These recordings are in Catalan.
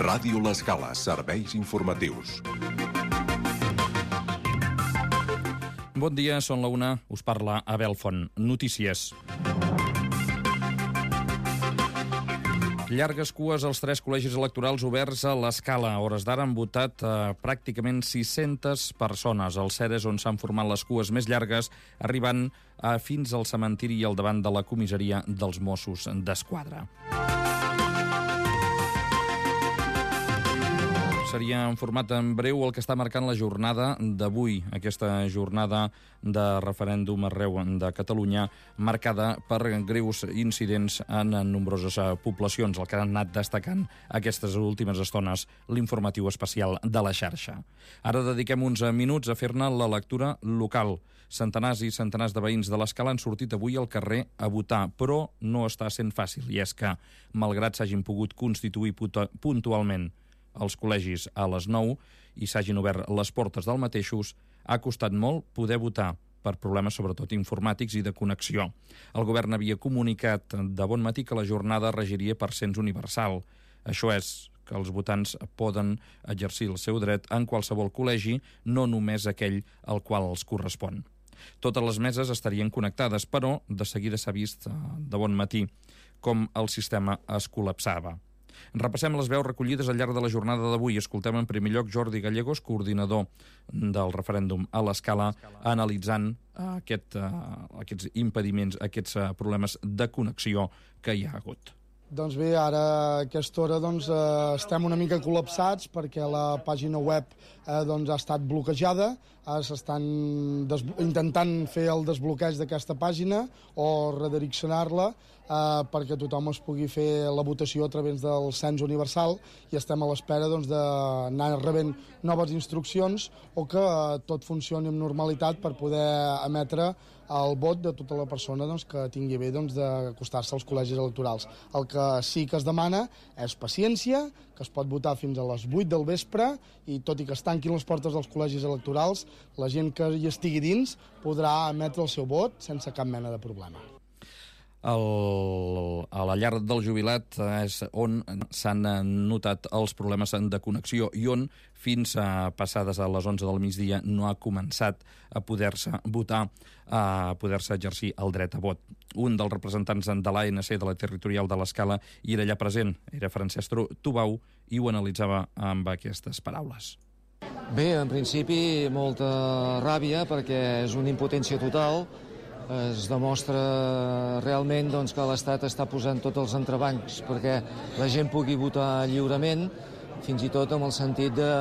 Ràdio L'Escala, serveis informatius. Bon dia, són la 1, us parla Abel Font. Notícies. Llargues cues als 3 col·legis electorals oberts a l'Escala. A hores d'ara han votat pràcticament 600 persones. Al Ceres, on s'han format les cues més llargues, arribant fins al cementiri i al davant de la comissaria dels Mossos d'Esquadra. Seria en format en breu el que està marcant la jornada d'avui, aquesta jornada de referèndum arreu de Catalunya, marcada per greus incidents en nombroses poblacions, el que han anat destacant aquestes últimes estones l'informatiu especial de la xarxa. Ara dediquem uns minuts a fer-ne la lectura local. Centenars i centenars de veïns de l'Escala han sortit avui al carrer a votar, però no està sent fàcil, i és que, malgrat s'hagin pogut constituir puntualment els col·legis a les 9 i s'hagin obert les portes del mateixos, ha costat molt poder votar per problemes sobretot informàtics i de connexió. El govern havia comunicat de bon matí que la jornada regiria per cens universal. Això és, que els votants poden exercir el seu dret en qualsevol col·legi, no només aquell al qual els correspon. Totes les meses estarien connectades, però de seguida s'ha vist de bon matí com el sistema es col·lapsava. Repassem les veus recollides al llarg de la jornada d'avui. Escoltem en primer lloc Jordi Gallegos, coordinador del referèndum a l'Escala, analitzant aquests impediments, aquests problemes de connexió que hi ha hagut. Doncs bé, ara a aquesta hora estem una mica col·lapsats perquè la pàgina web ha estat bloquejada. S'estan intentant fer el desbloqueig d'aquesta pàgina o redireccionar-la perquè tothom es pugui fer la votació a través del cens universal, i estem a l'espera d'anar rebent noves instruccions o que tot funcioni amb normalitat per poder emetre el vot de tota la persona que tingui bé d'acostar-se als col·legis electorals. El que sí que es demana és paciència, que es pot votar fins a les 8 del vespre, i tot i que es tanquin les portes dels col·legis electorals, la gent que hi estigui dins podrà emetre el seu vot sense cap mena de problema. A la llar del jubilat és on s'han notat els problemes de connexió i on, fins a passades a les 11 del migdia, no ha començat a poder-se votar, a poder-se exercir el dret a vot. Un dels representants de l'ANC de la territorial de l'Escala hi era allà present, era Francesc Tubau, i ho analitzava amb aquestes paraules. Bé, en principi molta ràbia perquè és una impotència total. Es demostra realment que l'Estat està posant tots els entrebancs perquè la gent pugui votar lliurement, fins i tot amb el sentit de,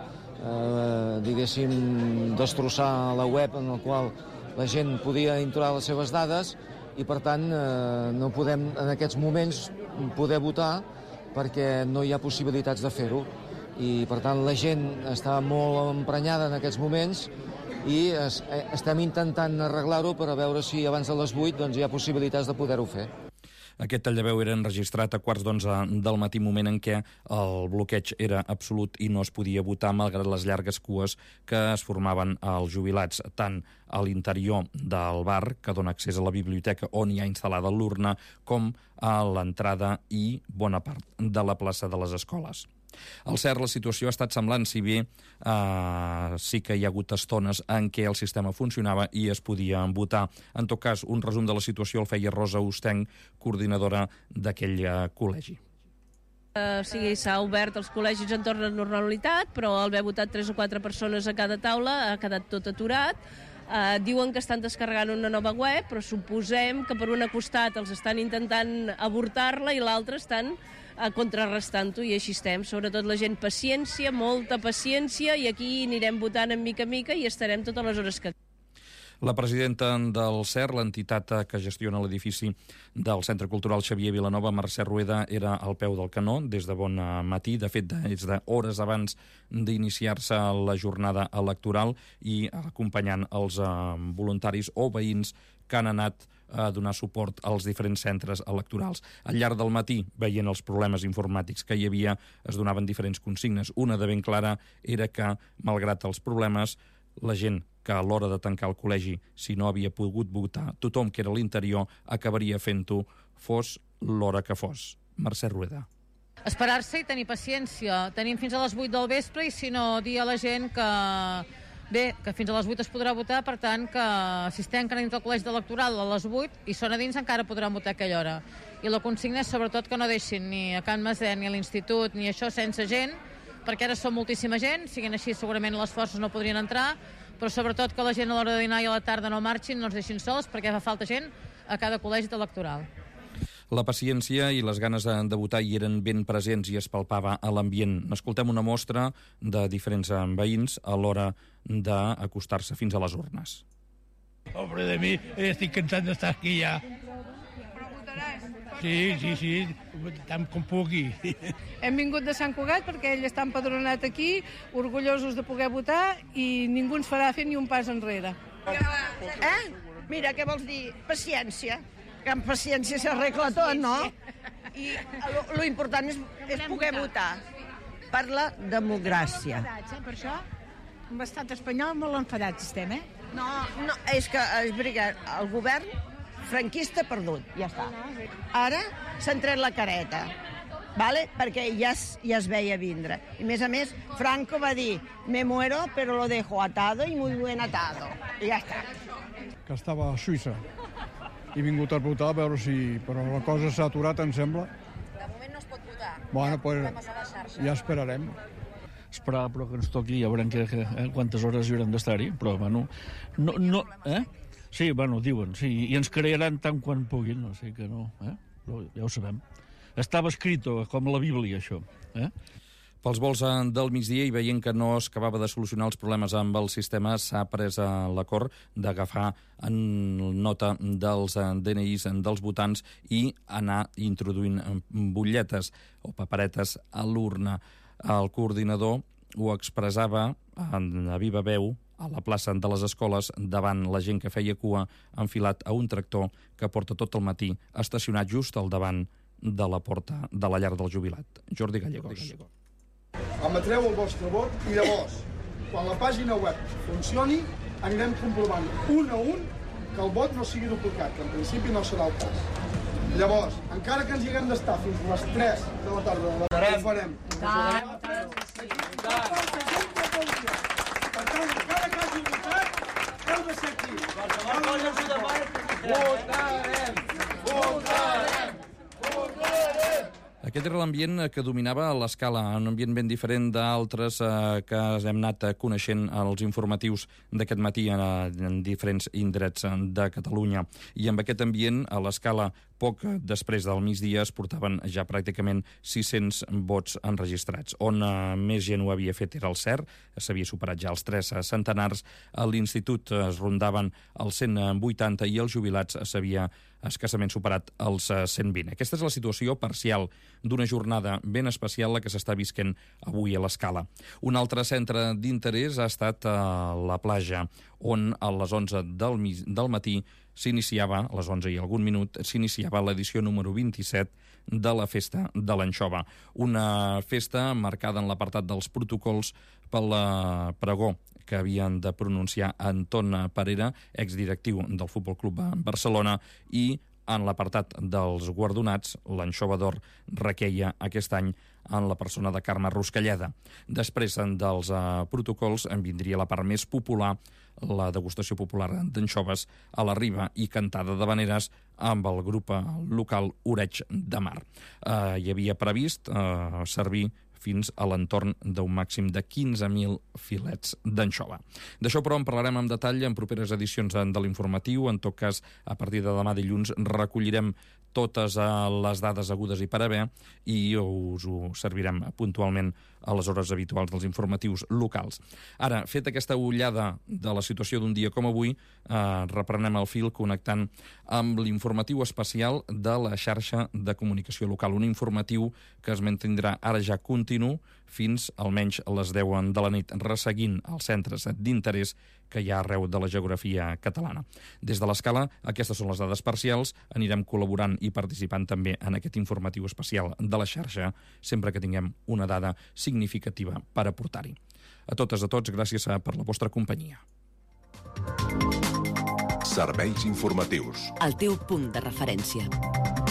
destrossar la web en la qual la gent podia entrar les seves dades, i per tant no podem en aquests moments poder votar perquè no hi ha possibilitats de fer-ho. I per tant la gent està molt emprenyada en aquests moments i estem intentant arreglar-ho per a veure si abans de les 8 hi ha possibilitats de poder-ho fer. Aquest tall de veu era enregistrat a 11:15 del matí, moment en què el bloqueig era absolut i no es podia votar malgrat les llargues cues que es formaven als jubilats, tant a l'interior del bar, que dona accés a la biblioteca on hi ha instal·lada l'urna, com a l'entrada i bona part de la plaça de les escoles. Al CERT la situació ha estat semblant, si bé sí que hi ha hagut estones en què el sistema funcionava i es podia votar. En tot cas, un resum de la situació el feia Rosa Ostenc, coordinadora d'aquell col·legi. S'ha obert els col·legis en torn a normalitat, però al haver votat 3 o 4 persones a cada taula ha quedat tot aturat. Diuen que estan descarregant una nova web, però suposem que per un costat els estan intentant avortar-la i l'altre estan contrarrestant-ho, i així estem. Sobretot la gent, paciència, molta paciència, i aquí anirem votant en mica i estarem totes les hores que... La presidenta del CERT, l'entitat que gestiona l'edifici del Centre Cultural Xavier Vilanova, Mercè Rueda, era al peu del canó des de bon matí. De fet, des d'hores abans d'iniciar-se la jornada electoral, i acompanyant els voluntaris o veïns que han anat a donar suport als diferents centres electorals. Al llarg del matí, veient els problemes informàtics que hi havia, es donaven diferents consignes. Una de ben clara era que, malgrat els problemes, la gent que a l'hora de tancar el col·legi, si no havia pogut votar, tothom que era a l'interior acabaria fent-ho, fos l'hora que fos. Mercè Rueda. esperar-se i tenir paciència. Tenim fins a les 8 del vespre i si no, dir a la gent que fins a les 8 es podrà votar, per tant, que si es tanquen dins del col·legi electoral a les 8 i són a dins encara podran votar a aquella hora. I la consigna és sobretot que no deixin ni a Can Masé ni a l'institut ni això sense gent, perquè ara som moltíssima gent, siguin així segurament les forces no podrien entrar, però sobretot que la gent a l'hora de dinar i a la tarda no marxin, no ens deixin sols, perquè fa falta gent a cada col·legi electoral. La paciència i les ganes de votar hi eren ben presents i es palpava a l'ambient. Escoltem una mostra de diferents veïns a l'hora d'acostar-se fins a les urnes. Hombre, de mi, estic cansat d'estar aquí ja. Però votaràs? Sí, tant com pugui. Hem vingut de Sant Cugat perquè ell està empadronat aquí, orgullosos de poder votar i ningú ens farà fer ni un pas enrere. Mira, què vols dir? Paciència. Que amb paciència s'arregla tot, no? I lo important és poder votar per la democràcia. Per això, amb l'estat espanyol molt enfadats estem, No, és que el govern franquista perdut, ja està. Ara s'han tret la careta, ¿vale? Perquè ja es veia vindre. I a més, Franco va dir, me muero, pero lo dejo atado y muy bien atado. I ja està. Que estava a Suïssa. He vingut a votar a veure si... Però la cosa s'ha aturat, em sembla. De moment no es pot votar. Bueno, pues ja esperarem. Esperar, però que ens toqui, ja veurem quantes hores hi haurem d'estar-hi, però, bueno... Sí, bueno, diuen, sí, i ens crearan tant quan puguin, o sigui que no, però ja ho sabem. Estava escrit com la Bíblia, això, Pels vols del migdia i veient que no es acabava de solucionar els problemes amb el sistema, s'ha pres l'acord d'agafar en nota dels DNIs dels votants i anar introduint butlletes o paperetes a l'urna. El coordinador ho expressava a viva veu a la plaça de les escoles davant la gent que feia cua enfilat a un tractor que porta tot el matí estacionat just al davant de la porta de la llar del jubilat. Jordi Gallegos. Emetreu el vostre vot i llavors, quan la pàgina web funcioni, anirem comprovant un a un que el vot no sigui duplicat, que en principi no serà el cas. Llavors, encara que ens hi haguem d'estar fins a les 3 de la tarda, ho farem. Per tant, encara que hagi votat, heu de ser aquí. Votarem! Aquest era l'ambient que dominava a l'Escala, un ambient ben diferent d'altres que hem anat coneixent als informatius d'aquest matí en diferents indrets de Catalunya. I amb aquest ambient, a l'Escala, poc després del migdia es portaven ja pràcticament 600 vots enregistrats. On més gent ho havia fet era el CER, s'havia superat ja els 3 centenars, a l'Institut es rondaven els 180 i els jubilats s'havia escassament superat els 120. Aquesta és la situació parcial d'una jornada ben especial la que s'està visquent avui a l'Escala. Un altre centre d'interès ha estat la platja, on a les 11 del matí s'iniciava, a les 11 i algun minut, s'iniciava l'edició número 27 de la Festa de l'Anxova. Una festa marcada en l'apartat dels protocols pel pregó que havien de pronunciar Anton Parera, exdirectiu del Futbol Club Barcelona, i en l'apartat dels guardonats, l'Anxova d'Or requeia aquest any en la persona de Carme Ruscalleda. Després dels protocols en vindria la part més popular, la degustació popular d'anxoves a la Riba i cantada d'havaneres amb el grup local Oreig de Mar. Hi havia previst servir fins a l'entorn d'un màxim de 15.000 filets d'anxova. D'això, però, en parlarem en detall en properes edicions de l'informatiu. En tot cas, a partir de demà dilluns recollirem totes les dades agudes i per haver i us ho servirem puntualment a les hores habituals dels informatius locals. Ara, fet aquesta ullada de la situació d'un dia com avui, reprenem el fil connectant amb l'informatiu especial de la xarxa de comunicació local. Un informatiu que es mantindrà ara ja continu fins almenys a les 10 de la nit, resseguint els centres d'interès que hi ha arreu de la geografia catalana. Des de l'Escala, aquestes són les dades parcials. Anirem col·laborant i participant també en aquest informatiu especial de la xarxa, sempre que tinguem una dada significativa per aportar-hi. A totes, a tots, gràcies per la vostra companyia. Serveis informatius. El teu punt de referència.